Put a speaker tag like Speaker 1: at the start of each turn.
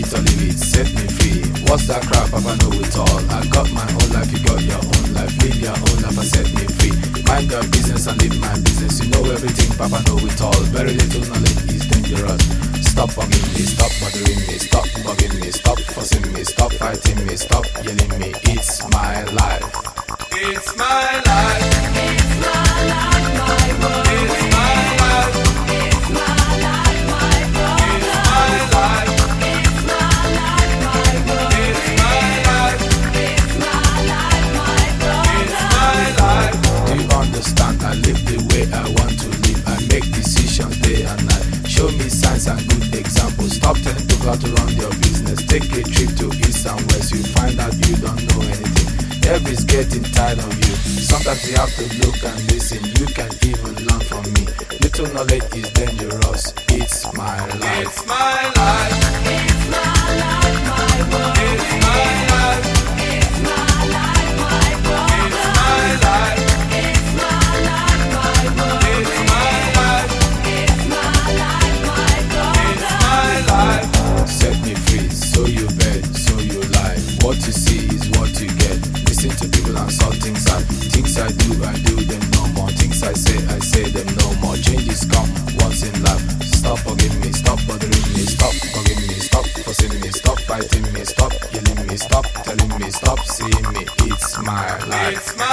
Speaker 1: it or leave it, set me free. What's that crap? Papa know it all. I got my own life, you got your own life. Live your own life and set me free. Mind your business and live my business. You know everything, Papa know it all. Very little knowledge is dangerous. Stop bugging me, stop bothering me, stop bugging me, stop fussing me, stop fighting me, stop yelling me. It's my life.
Speaker 2: It's my life. It's my life, my world. It's my life. It's my life, my problem. It's my life. It's my life, my world. It's my life. It's my life, my problem. It's my life.
Speaker 1: Do you understand? I live the way I want to live. I make decisions day and night. Show me signs and good examples. Stop telling people how to run your business. Take a trip to east and west. You find out you don't know anything. Everybody's getting tired of you. Sometimes you have to look and listen. You can even learn from me. Little knowledge is dangerous. It's my life.
Speaker 2: It's my life. It's my life, my world. It's my life. It's my life, my problem. It's my life. It's my life, my world. It's my life. It's my life, my problem. It's my life.
Speaker 1: Set me free, so you bet, so you lie. What you see is what you get. Listen to people and saw things I do them no more. Things I say them no more. Changes come once in life. Stop bugging me, stop bothering me, stop bugging me, stop fussing me, stop fighting me, stop yelling me, stop telling me, stop seeing me. It's my life.
Speaker 2: It's my